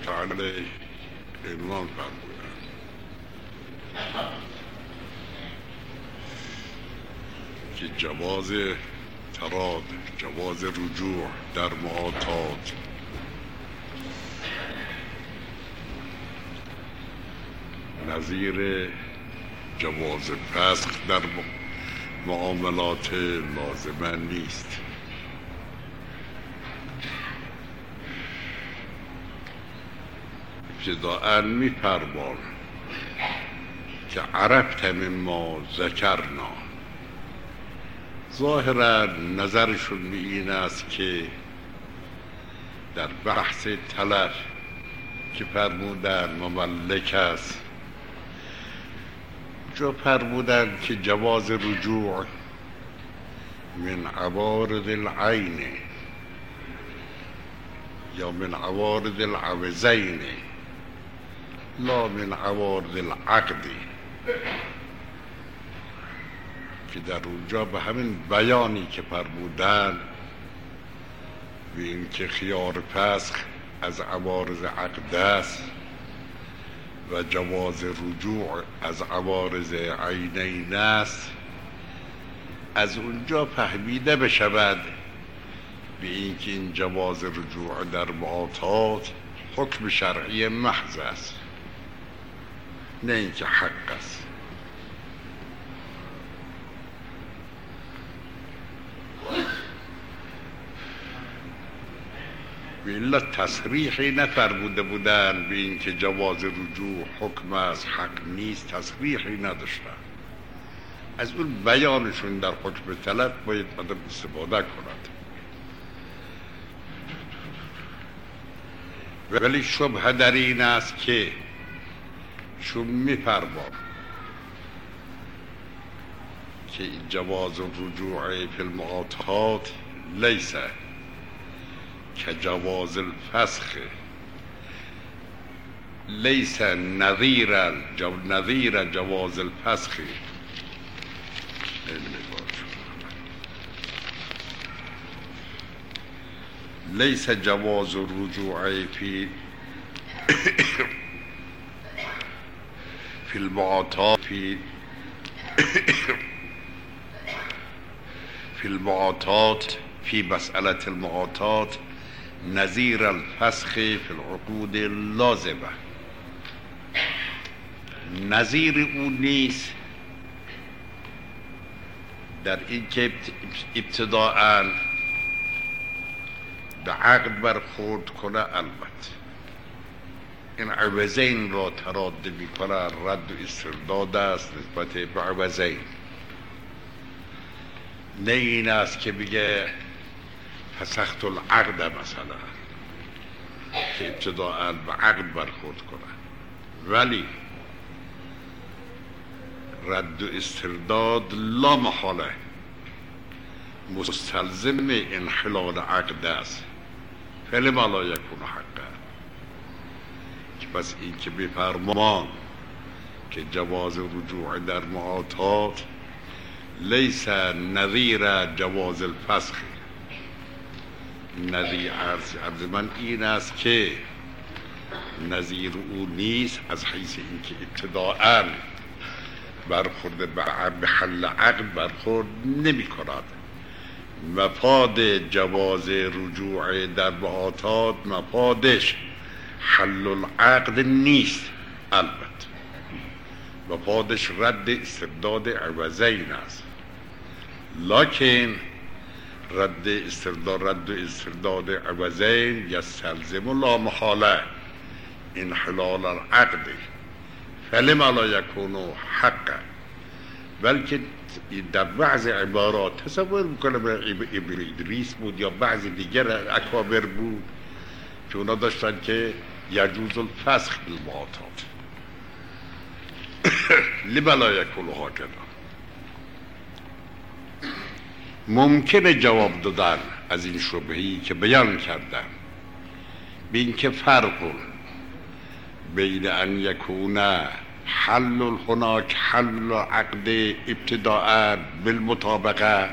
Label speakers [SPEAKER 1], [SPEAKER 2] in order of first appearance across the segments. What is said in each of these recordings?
[SPEAKER 1] تعالی عنوان فرمودند که جواز تراد، جواز رجوع در معاطات نظیر جواز فسخ در معاملات لازمه نیست. ابتداءً می‌فرماید که عرفت مما ذکرنا. ظاهراً نظرشون به این است که در بحث تلف که فرمودن مملک است، جو فرمودن که جواز رجوع من عوارض العین یا من عوارض العوضین لا من عوارض العقد، که در اونجا به همین بیانی که فرمودن به این که خیار فسخ از عوارض عقد است و جواز رجوع از عوارض عینین است، از اونجا فهمیده بشود به این که این جواز رجوع در معاطات حکم شرعی محض است، نه اینکه حق است. به علت تصریحی نفرموده بودن به این که جواز رجوع حکم است، حق نیست، تصریحی نداشتن. از اون بیانشون در حکم طلب باید آدم استفاده کند. ولی شبهه در این است که چون می‌فرماد که جواز رجوع فی المعاطات لیس كجواز الفسخ ليس نظير جواز الفسخ، ليس جواز الرجوع في المعاطات في المعاطات في مسألة المعاطات نظیر الفسخ فی العقود اللازمه. نظیر اون نیست در این که ابتداءً به عقد برخورد کنه. البته این عوضین را تراد می کنه، رد و استرداد است نسبت به عوضین، نه این است که بگه فسخت العقد مثلا که ابتداءً به عقد برخورد کنه. ولی رد و استرداد لا محاله مستلزم انحلال عقد است، فلما لا یکون حقا. که پس این که بفرمان که جواز رجوع در معاطات لیس نظیر جواز الفسخ، نظیر عرض من این است که نظیر او نیست از حیث اینکه ابتداءً برخورد به حل عقد برخورد نمی کند. مفاد جواز رجوع در معاطات مفادش حل العقد نیست، البته مفادش رد استرداد عوضین است، لکن رد استرداد عوضین یستلزم لا محاله انحلال العقد، فلما لا یکون حقا. بلکه در بعض عبارات تصور میکنم ابن ادریس بود یا بعض دیگر اکابر بود که اونا داشتن که یجوز الفسخ بالمعاطات لما لا یکون هکذا. ممکنه جواب دادن از این شبهه‌ای که بیان کردم به این که فرق بین ان یکون حل هناک حل عقد ابتداء بالمطابقه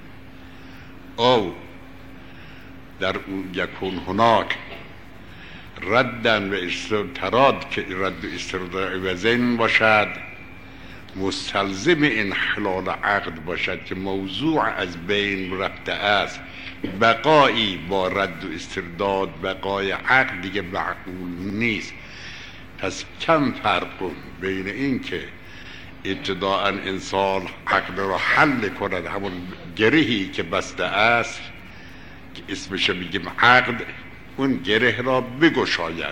[SPEAKER 1] او در اون یکون هناک ردن و استراد که رد و استرداد عوضین باشد، مستلزم انحلال عقد باشد که موضوع از بین رفته است. بقایی با رد و استرداد بقای عقد دیگه معقول نیست. پس کم فرق بین این که ابتداء انسان عقد را حل کند، همون گرهی که بسته است که اسمش میگیم عقد، اون گره را بگشاید،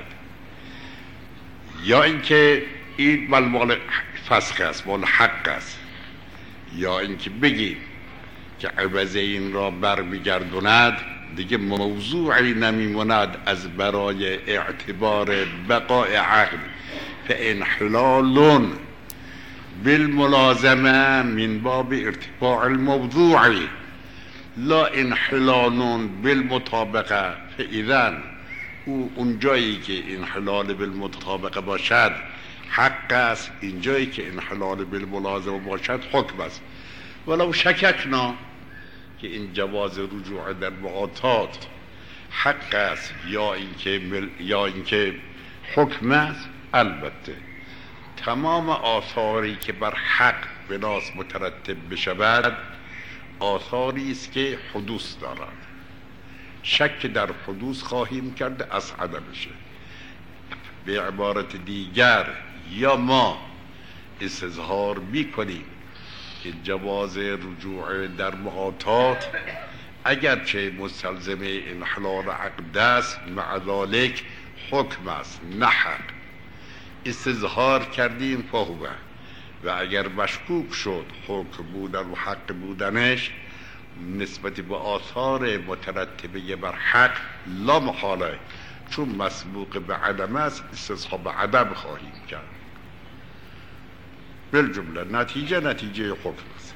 [SPEAKER 1] یا اینکه این مال فسخ است، مال حق است، یا اینکه بگیم که عوض این را برمیگردوند، دیگه موضوعی نمیموند از برای اعتبار بقای عقد. فانحلال بالملازمه من باب ارتفاع الموضوعی لا انحلال بالمطابقه. فاذن اون جایی که انحلال بالمطابقه باشد حق است، این جایی که انحلال بالملازمه باشد حکم است. ولو شککنا که این جواز رجوع در معاطات حق است یا اینکه حکم است، البته تمام آثاری که بر حق بناس مترتب بشود آثاری است که حدوث دارند. شک در حدوث خواهیم کرد از عدمشه. به عبارت دیگر، یا ما استظهار میکنیم که جواز رجوع در معاطات اگرچه مستلزم انحلال عقد است، مع ذلک حکم است نه حق. استظهار کردیم فهوه، و اگر مشکوک شد حکم بودن و حق بودنش نسبت به آثار مترتبه بر حق لا محاله، چون مسبوق به عدم است استصحاب عدم خواهیم کرد. بالجمله نتیجه حکم است.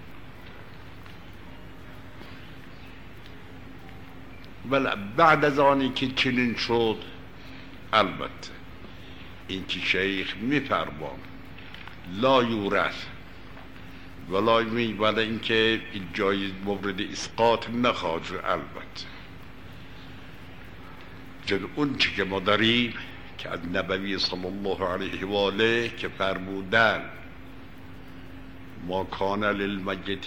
[SPEAKER 1] ولی بعد از آنی که چنین شد، البته این که شیخ میفرمان لا یورث ولی اینکه این جای مورد اسقاط نخواهد شد. البته جد اون چی که ما داریم که از نبوی صلی الله علیه و آله که فرمودن ما کان للمیت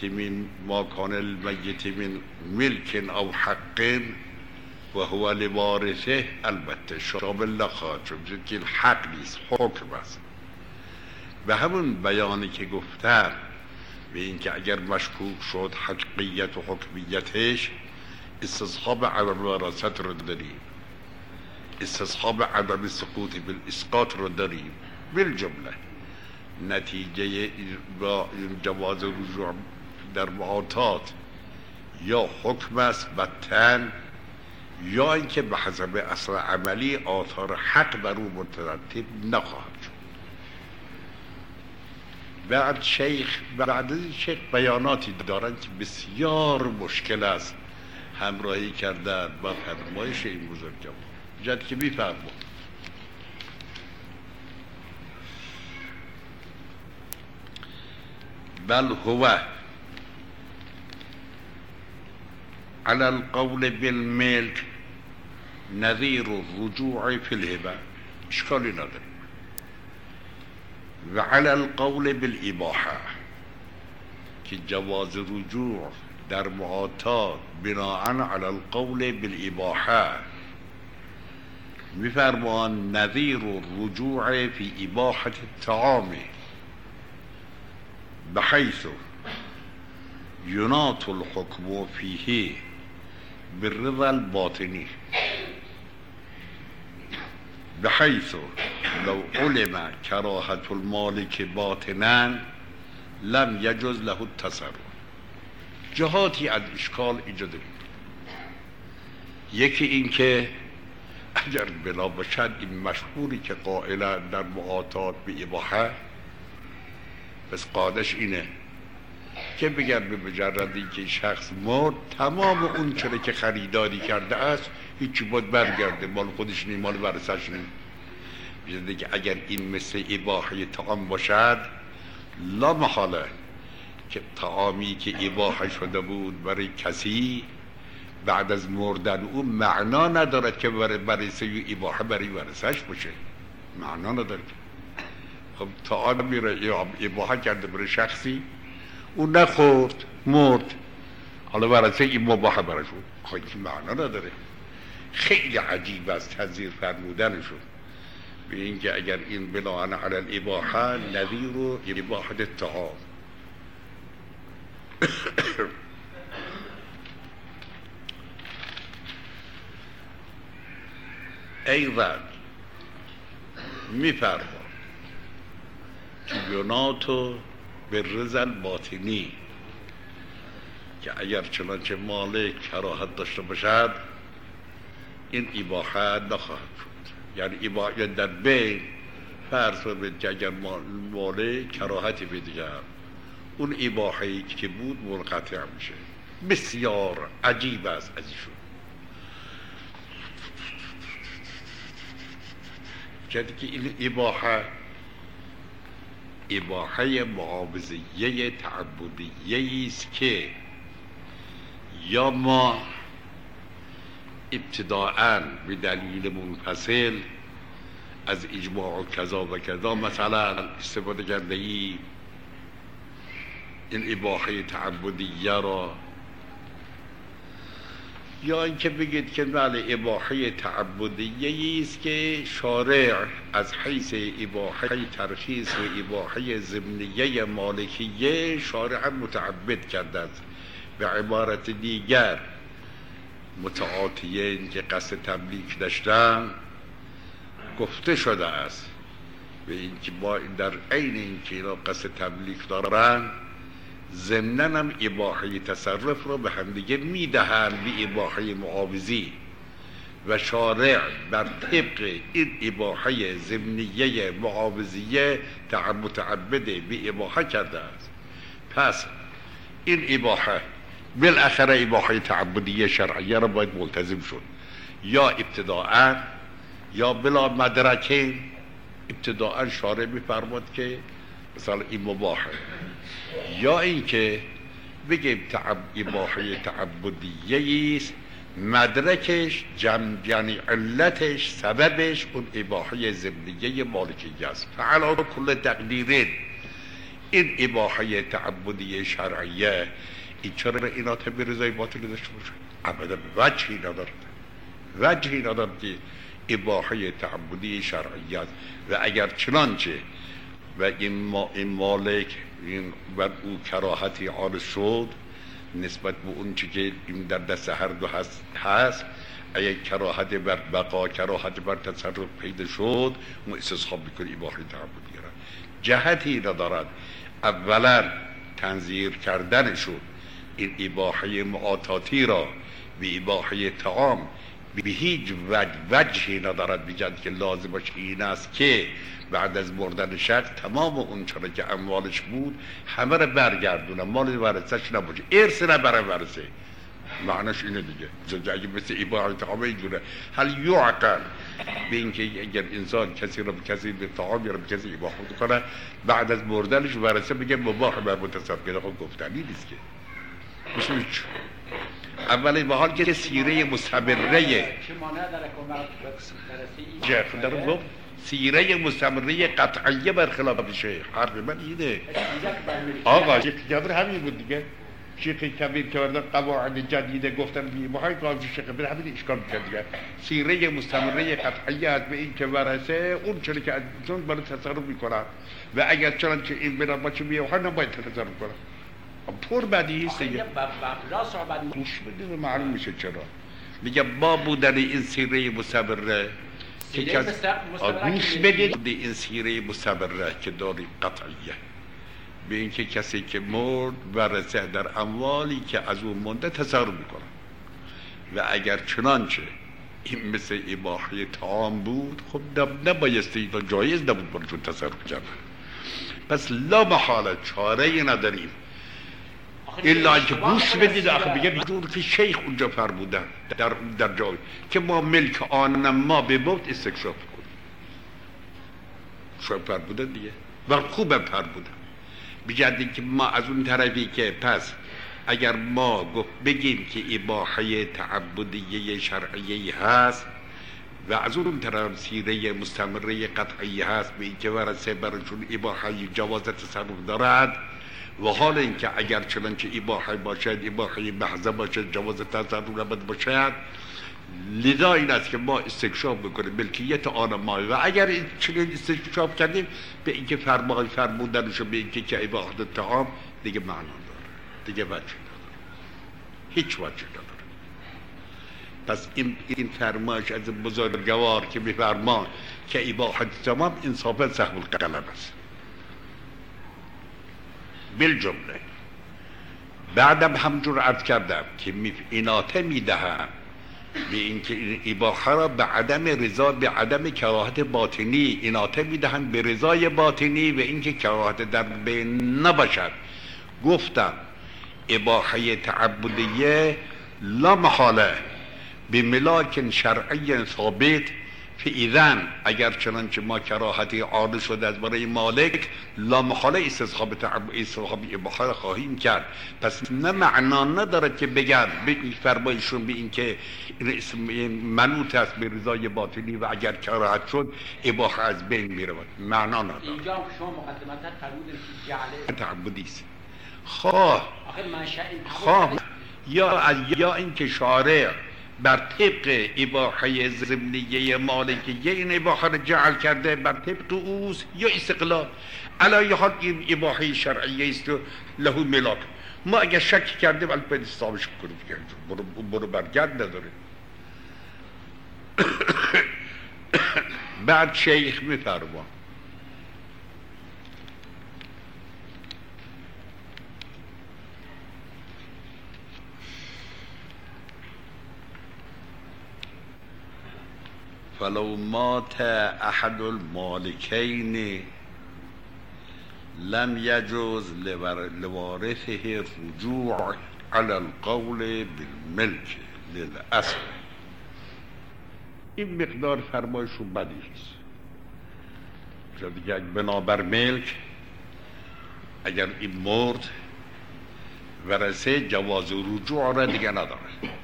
[SPEAKER 1] من ملک او حق و هو لوارثه، البته شامل نخواهد شد که این حق نیست، حکم است. به همون بیانی که گفتم به این که اگر مشکوک شد حقیقیت و حکمیتش، استصحاب عدم وراثت رو داریم، استصحاب عدم سقوط بالاسقاط رو داریم. بالجمله نتیجه با جواز رجوع در معاطات یا حکم است بطن، یا اینکه به حسب اصل عملی آثار حق بر او مترتب نخواهد شد. بعد شیخ بیاناتی دارند که بسیار مشکل است همراهی کردن با فرمایش این بزرگوار. جد که میفرمود بل هو على القول بالملك نظیر الرجوع فی الهبه، اشکالی نداره، و على القول بالاباحه که جواز رجوع در معاطات بناء على القول بالاباحه میفرمان نظیر الرجوع فی اباحه الطعام بحيث يناط الحكم فيه بالرضا الباطني، بحيث لو علم كراهة المالك باطنا لم يجوز له التصرف. جهاتی از اشکال ایجاد بود. یکی این که اگر بنا باشد این مشهوری که قائلا در معاطات به اباحه، پس قادش اینه که بگر به مجرد اینکه شخص مرد تمام اون چرا که خریداری کرده است هیچی باید برگرده، مال خودش نیم، مال ورثش نیم. بیشتر که اگر این مثل اباحه طعام باشد لا محاله که طعامی که اباحه شده بود برای کسی بعد از مردن او معنا ندارد که ورثه اباحه برای ورثه‌اش باشه، معنا نداره. خب طعام میره اباحه کرده برای شخصی، او نخورد مرد، حالا ورثه این مباحه براشون، خب این معنا نداره. خیلی عجیب است تذیر فرمودنشون به اینکه اگر این بناء علی الاباحه نظیر و اباحه الطعام. ایضا میفرما که یناتو به رضا الباطنی، که اگر چنانچه مالک کراهت داشته باشد این اباحه نخواهد شد. یعنی اباحه در بین فرض کنید که اگر مالک کراهتی بدهد اون اباحه‌ای که بود منقطع میشه. بسیار عجیب است از ایشون. چون که این اباحه معاوضه‌یه تعبدیه است که یا ما ابتداءً به دلیل منفصل از اجماع و کذا و کذا مثلا استفاده کرده ای این اباحه تعبدیه را، یا اینکه بگید که بله اباحه تعبدیه است که شارع از حیث اباحه ترخیص و اباحه ضمنیه مالکیه شارع متعبد کرده است. به عبارت دیگر متعاطیین که قصد تملیک داشتن گفته شده است به اینکه با در عین اینکه اینا قصد تملیک دارن ضمناً هم اباحه تصرف را به همدیگه میدهند به اباحه معاوضی، و شارع بر طبق این اباحه ضمنیه معاوضیه متعبده به اباحه کرده است. پس این اباحه بالاخره اباحه تعبدیه شرعیه را باید ملتزم شد، یا ابتداءً یا بلا مدرکه. ابتداءً شارع می‌فرماد که مثلا این مباحه، یا اینکه بگیم اباحه تعبدیه است مدرکش یعنی علتش سببش اون اباحه ضمنیه مالکیه است. فعلا کل تقدیرین این اباحه تعبدیه شرعیه این چرا اینا به رضای باطل داشته باشه؟ ابدا وجهی ندارد که اباحه تعبدی شرعیه است. و اگر چنانچه و این مالک این بر او کراهتی عارض شد نسبت به اون چی که این در دست هر دو هست اگر کراهت بر بقا کراهت بر تصرف پیدا شد ما استصحاب میکنی اباحه تعبدی را. جهتی ندارد اولا تنظیر کردنشون این اباحه معاطاتی را به اباحه طعام به هیچ وجهی ندارد بجد که لازمش این است که بعد از مردن شخص تمام اون چرا که اموالش بود همه را برگردونه، مال ورثه‌اش نباشه، ارث نبره ورثه. معناش اینه دیگه. اگه مثل اباحه طعام اینجوره هل یعقل به اینکه اگر انسان کسی را به کسی به طعام یا به کسی اباحه کنه بعد از مردنش ورثه بگه مباح بر متصرف کنه، خب گفتنی نیست که. میشه اولی به حال که سیره مستمره سیره مستمره قطعیه برخلاف شیخ. حرف من اینه آقا. شیخ کبیر همین بود دیگه. شیخ کبیر که بردن قواعد جدیده گفتن بی محای قواعد شیخ کبیر همین اشکال میکرد دیگه. سیره مستمره قطعیه هست به این که ورثه اون چلی که چون برای تصرف میکنن و اگر چنان که این بنا باشه میوها نباید تصرف کنن. پر بدیهی است دیگه. گوش بدید معلوم میشه چرا میگه با بودن این سیره مستمره که گوش بدید این سیره مستمره که داری قطعیه به اینکه کسی که مرد ورثه در اموالی که از اون مونده تصرف میکنه و اگر چنانچه این مثل اباحه طعام بود خب نبایستی و جایز نبود برشون تصرف کردن. پس لا محاله چاره‌ای نداریم الا که گوش بدید. آخه بگه بدون که شیخ اونجا فرمودن در جای که ما ملک آن ما به موت استکشاف کنیم. شاید فرمودن دیگه و خوبم فرمودن بجد که ما از اون طرفی که پس اگر ما بگیم که اباحه تعبدیه شرعیه هست و از اون طرف سیره مستمره قطعی هست به اینکه ورثه برشون اباحه جواز تصرف دارد و حال اینکه اگر چنانچه اباحه باشد اباحه محضه باشد جواز تصرف نباید باشد، لذا این است که ما استکشاف بکنیم ملکیت آن ما و اگر چنین استکشاف کردیم به اینکه فرمودنشو به اینکه که اباحه طعام دیگه معنا داره، دیگه وجه نداره، هیچ وجه نداره. پس این فرمایش از بزرگوار که میفرما که اباحه تمام انصافا سهو القلم است. بالجمله بعدم همجور عرض کردم که اناطه میدهم به اینکه این اباحه را به عدم رضا، به عدم کراهت باطنی اناطه میدهند، به رضای باطنی و اینکه کراهت در بین نباشد. گفتم اباحه تعبدیه لا محاله به ملاک شرعی ثابت، فاذا اگر چنانچه ما کراهتی عارض شده از برای مالک لا محاله استصحاب اباحه خواهیم کرد. پس نه معنا ندارد که بگن فرمایشون به این که منوط است به رضای باطنی و اگر کراهت شد اباحه از بین میرود، معنا ندارد.
[SPEAKER 2] اینجا شما مقدمتا فرمودید که جعل
[SPEAKER 1] تعبدی است، خواه یا اینکه شارع بر طبق اباحه ضمنیه مالکیه این اباحه را جعل کرده بر طبق اوست یا استقلال. علی حال این اباحه شرعیه است و له ملاک. ما اگر شک کردیم البته استابش کنیم، برو برگرد نداره. بعد شیخ میفرما فلو مات احد المالکین لم يجوز لوارثه الرجوع على القول بالملك للأصل. این مقدار فرمایشون بدی است. دیگه بنابر ملک اگر این مرد ورثه جواز رجوع را دیگه نداره،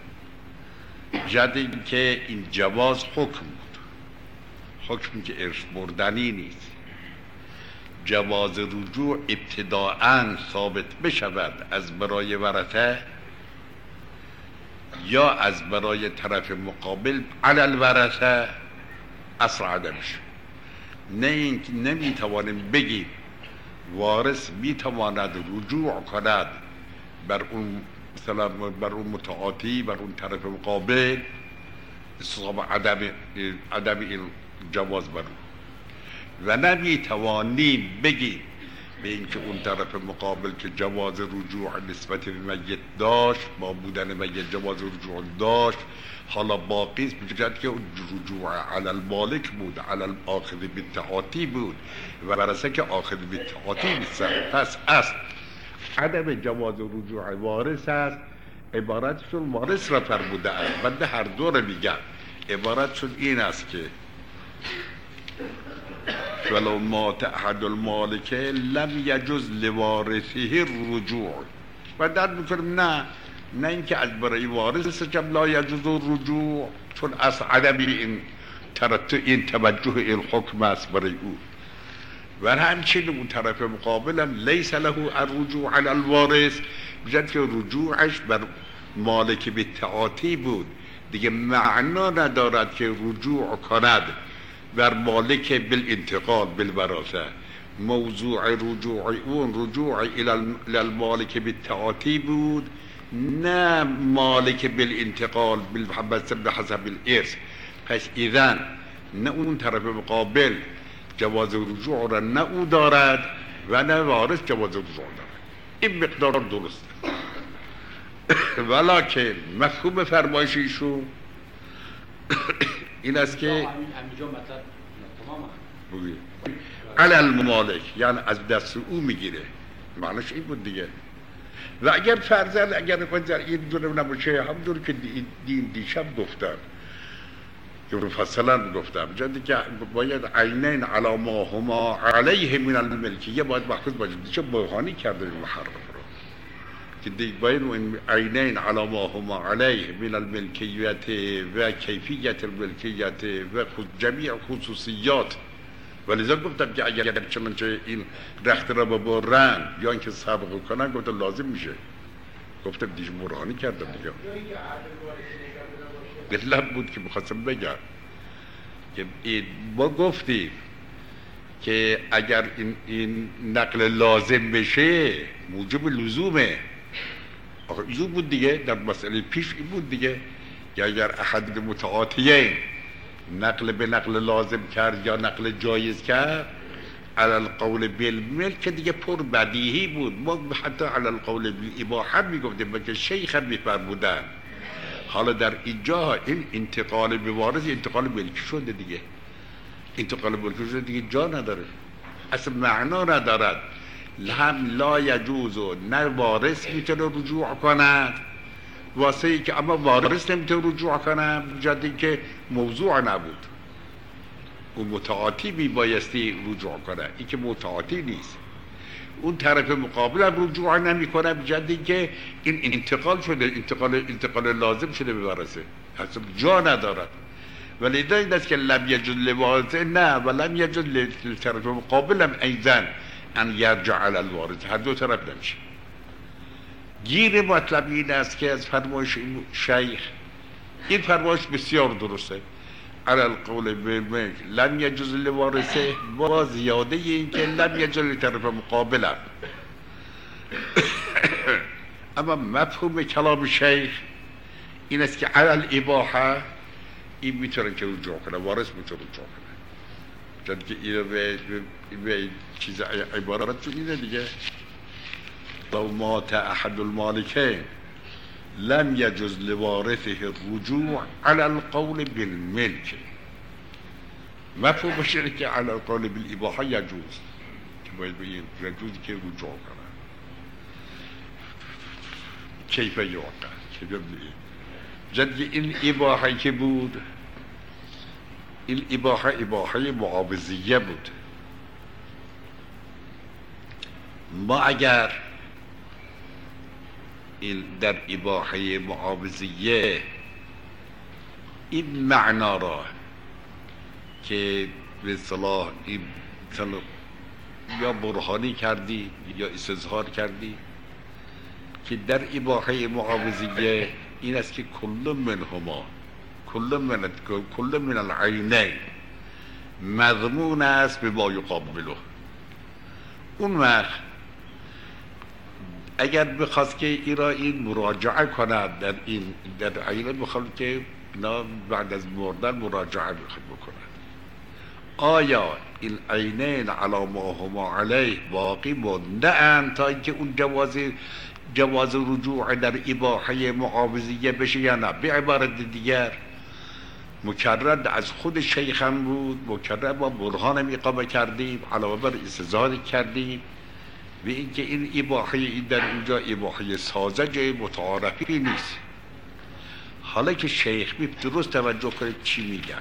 [SPEAKER 1] جد این که این جواز حکم بود، حکم که ارث بردنی نیست. جواز رجوع ابتداءً ثابت بشود از برای ورثه یا از برای طرف مقابل علی الورثه اصل عدمش. نمیتوانیم بگیم وارث میتواند رجوع کند بر اون مثلا بر اون متعاطی، بر اون طرف مقابل، استصحاب عدم این جواز بر اون، و نمیتوانیم بگیم به اینکه اون طرف مقابل که جواز رجوع نسبت به میت داشت، با بودن میت جواز رجوع داشت، حالا باقی است بجد که رجوع علی المالک بود، علی الاخذ بالتعاطی بود و ورثه که آخذ بالتعاطی نیست. پس اصل عدم جواز رجوع وارث است. عبارتشون وارث را فرموده است، بنده هر دو را میگم. عبارتشون این است که ولو مات احد المالک لم یجوز لوارثه الرجوع. و در میکنم نه اینکه از برای وارث جب لا یجوز الرجوع، چون از عدم این توجه این حکم است برای او. و همچنین اون طرف مقابلم لیس له الرجوع علی الوارث، بجد که رجوعش بر مالک بالتعاطی بود، دیگه معنا ندارد که رجوع کند بر مالک بالانتقال بالوراثه. موضوع رجوع اون رجوع الى المالک بالتعاطی بود، نه مالک بالانتقال به حسب الارث. پس اذن نه اون طرف مقابل جواز رجوع را نه او دارد و نه وارث جواز رجوع دارد. این مقدار درست ولکن مفهوم فرمایش ایشون این است که علی المالک یعنی از دست او میگیره، معنیش این بود دیگه. و اگر فرضاً اگر این دونه نباشه، همونطور که دیشب گفتم که مفصلا گفتم، جدی که باید عینین علی ما هما علیه من الملکیه باید محفوظ باشه. دیشب برهانی کرده این محرم رو، که دیگه باید این عینین علی ما هما علیه من الملکیت و کیفیت الملکیت و جمیع خصوصیات. ولذا گفتم که اگر چنانچه این رخت را ببرن یا اینکه سبق کنن گفتم لازم میشه. گفتم دیگه برهانی کردم دیگه. دلم بود که میخواستم بگم که ما گفتیم که اگر این نقل لازم بشه موجب لزومه. آخه این بود دیگه، در مسئله پیش این بود دیگه که اگر احد متعاطیین نقل به نقل لازم کرد یا نقل جایز کرد علی القول بالملک که دیگه پر بدیهی بود. ما حتی علی القول بالاباحه میگفتیم که شیخ هم میفرمودن. حالا در اینجا این انتقال به وارث انتقال ملکی شده دیگه. انتقال ملکی شده دیگه جا نداره، اصلا معنا ندارد. هم لا یجوز و نه وارث میتونه رجوع کند واسه ای که اما وارث نمیتونه رجوع کنه جدی که موضوع نبود. اون متعاطی میبایستی رجوع کنه، این که متعاطی نیست. اون طرف مقابل هم رجوع نمیکنه بجدی که این انتقال شده، انتقال لازم شده به وارثه، اصلا جا ندارد. ولی این است که لم یجوز لوارث نه و لم یجوز لطرف مقابل هم ایضا ان یرجع علی الوارث، هر دو طرف نمیشه. گیر مطلب این است که از فرمایش شیخ، این فرمایش بسیار درسته، علی القول بالملک لم یجوز لوارثه، با زیاده این که لم یجوز لطرف مقابل. اما مفهوم کلام شیخ این است که علی الاباحه این میتونه که رجوع کنه، وارث میتونه رجوع کنه. چون که این به چیز عبارت اینه دیگه، لو مات احد المالکین لم یجوز لوارثه الرجوع علی القول بالملک. مفهومش اینه که علی القول بالاباحه یجوز، که باید به این یجوزی که رجوع کنه. کیف یوقع که جدی این اباحه که بود، این اباحه معاوضیه بود. ما اگر این در اباحه معاوضیه این معنا را که به اصطلاح این یا برهانی کردی یا استظهار کردی که در اباحه معاوضیه این است که کل منهما کل من العینین مضمون است به ما یقابله. اون وقت اگر بخواست که این مراجعه کند در عینه، بخواد که اینا بعد از مردن مراجعه بکند. آیا این عینین علی ما هما علیه باقی مانده اند تا اینکه اون جواز رجوع در اباحه معاوضیه بشه یا نه؟ به عبارت دیگر مکرر از خود شیخ هم بود، مکرر با برهان اقامه کردیم، علاوه بر استظهار کردیم به اینکه این اباحه در اینجا اباحه ساذج متعارفی نیست. حالا که شیخ درست توجه کنید چی میگم.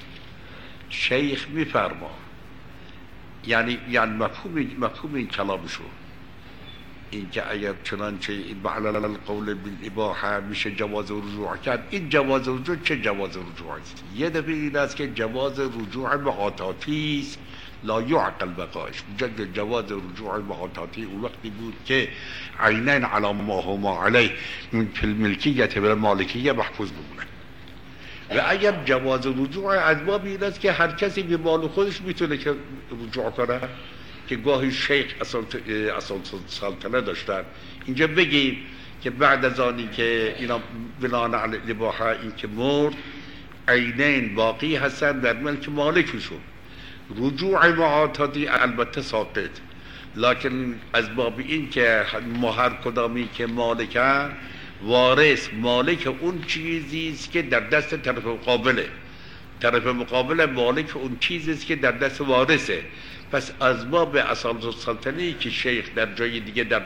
[SPEAKER 1] شیخ میفرما یعنی مفهوم این کلامشو این که اگر چنانچه این بعلل القول بالاباحه میشه جواز رجوع کرد، این جواز رجوع چه جواز رجوع است؟ یه دفعه این است که جواز رجوع معاطاتی است لا یعقل بقایش. جواز رجوع معاطاتی اون وقتی بود که عینین علی ما هما علیه من فی الملکیت و المالکیه محفوظ بمونه. و اگر جواز رجوع از باب این است که هر کسی به مال خودش میتونه که رجوع کنه، که گاهی شیخ اصل سلطنه داشتن. اینجا بگیم که بعد از آنی که اینا بنان علی الاباحه این که مرد عینین باقی هستن در ملک مالکشون، رجوع معاطاتی البته ساقط، لکن از باب این که ما هر کدامی که مالکن وارث مالک اون چیزی است که در دست طرف مقابله، طرف مقابل مالک اون چیزی است که در دست وارثه. پس از باب اصالت السلطنه که شیخ در جای دیگه در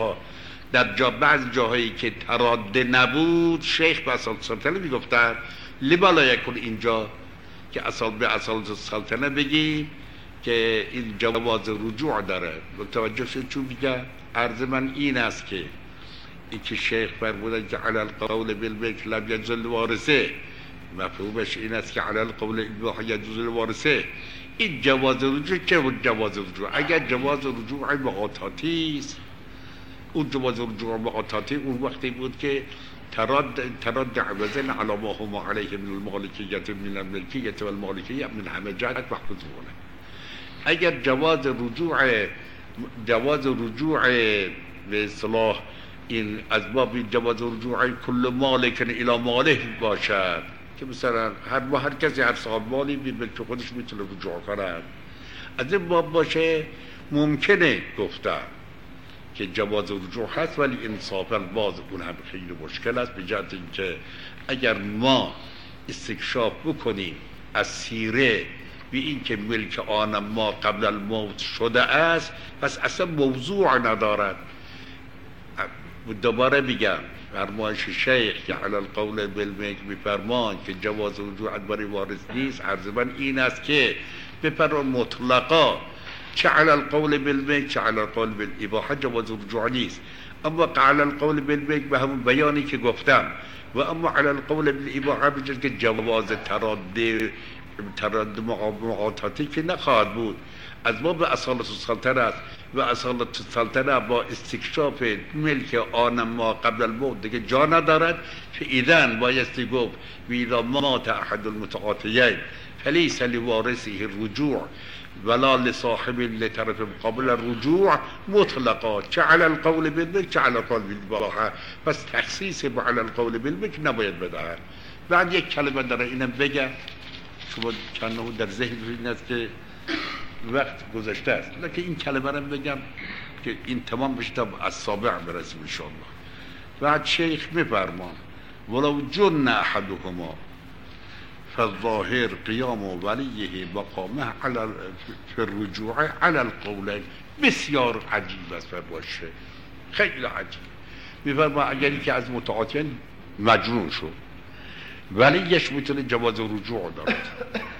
[SPEAKER 1] بعض جاهایی که تراده نبود شیخ به اصالت السلطنه میگفتن لبالا یکن اینجا که به اصالت السلطنه بگیم که این جواز رجوع داره. متوجه شد چون میگه؟ عرض من این است که این که شیخ فرمودن که علی القول بالبکر لم یجوز الوارثه، مفهومش این است که علی القول اباحه یجوز الوارثه. این جواز رجوع چه بود؟ جواز رجوع اگر جواز رجوع مقاطعاتی است، اون جواز رجوع مقاطعاتی اون وقتی بود که ترد عوضا علی ما هم علیه من المالکیت من الملکیت و المالکیه من همه جهت محفوظونه. اگر جواز رجوع به اصطلاح این از باب جواز رجوع کل مالک الی ماله باشد که مثلا هر کسی هر صاحب مالی به خودش میتونه رجوع کنه، از این باب باشه ممکنه گفتن که جواز رجوع هست، ولی انصافا باز اون هم خیلی مشکل است، به جهت اینکه اگر ما استکشاف بکنیم از سیره به این که ملک آن ما قبل الموت شده است، پس اصلا موضوع ندارد. دوباره میگم فرمایش شیخ که علی القول بالملک میفرمان که جواز رجوع برای وارث نیست، عرض من این است که بفرمان مطلقا چه علی القول بالملک چه علی القول بالاباحه جواز رجوع نیست، اما علی القول بالملک به همون بیانی که گفتم، و اما علی القول بالاباحه بجز که جواز ترد معاطاتی که نخواهد بود، از باب اصالت السلطنه است و اصالت السلطنه با استکشاف ملک آن ما قبل الموت دیگه جا ندارد، فاذن بایستی گفت و اذا مات احد المتعاطیین فلیس لوارثه الرجوع ولا لصاحب لطرف مقابل الرجوع مطلقا چه علی القول بالملک چه علی القول بالاباحه. پس تخصیص با علی القول بالملک نباید بدهد. بعد یک کلمه داره اینم بگم، شما چند در ذهن این است که وقت گذشته است، لکه این کلمه رو بگم که این تمام بشه از سابع برسیم انشاءالله. بعد شیخ میفرمان ولو جن احدهما فالظاهر قیام ولیه مقامه فی الرجوع علی القولین. بسیار عجیب است فرمایشه، خیلی عجیب. میفرمان اگر که از متعاطیان مجنون شد ولیش میتونه جواز رجوع دارد.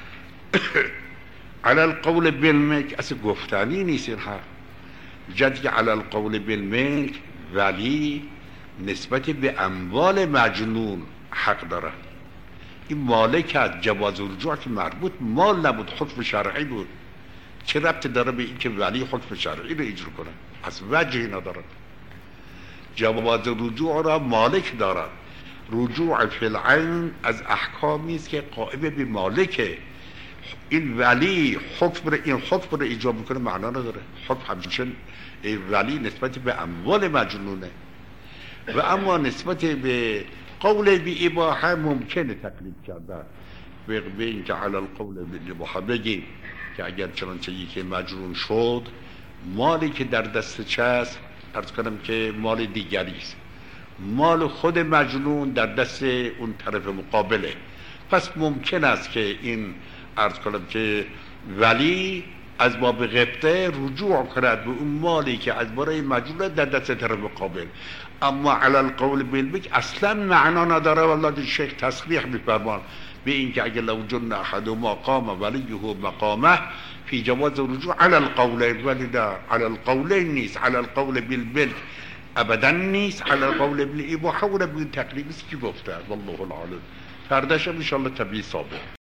[SPEAKER 1] علی القول بالملک اصلا گفتنی نیست این حرف، جد که علی القول بالملک ولی نسبت به اموال مجنون حق داره. این مالک از جواز رجوع که مربوط مال نبود، حکم شرعی بود، چه ربطی داره به این که ولی حکم شرعی رو اجرا کنه؟ اصلا وجهی نداره. جواز رجوع را مالک دارد. رجوع فی العین از احکامی است که قائم به مالکه. این ولی این حکم رو اجرا میکنه معنا نداره. حکم همیشه ولی نسبت به اموال مجنونه، و اما نسبت به قول بی اباحه ممکنه تقلید کردن. به این که علی القول بی اباحه بگیم که اگر چنانچه یکی مجنون شد مالی که در دست چست، عرض کنم که مال دیگری است، مال خود مجنون در دست اون طرف مقابله، پس ممکن است که این عرض کنم که ولی از باب غبطه رجوع کند به اون مالی که از برای مجنون در دست طرف مقابل. اما علی القول بالملک اصلا معنا نداره. والله شیخ تصریح می‌فرمان به این که اگر لو جن احدهما قام ولیه مقامه فی جواز رجوع علی القولین، ولی نه علی القولین نیست، علی القول بالملک ابدا نیست، علی القول بالاباحه و به تقریبی که گفته. والله العالم. فرداش ان شاء الله طبیعی ثابت.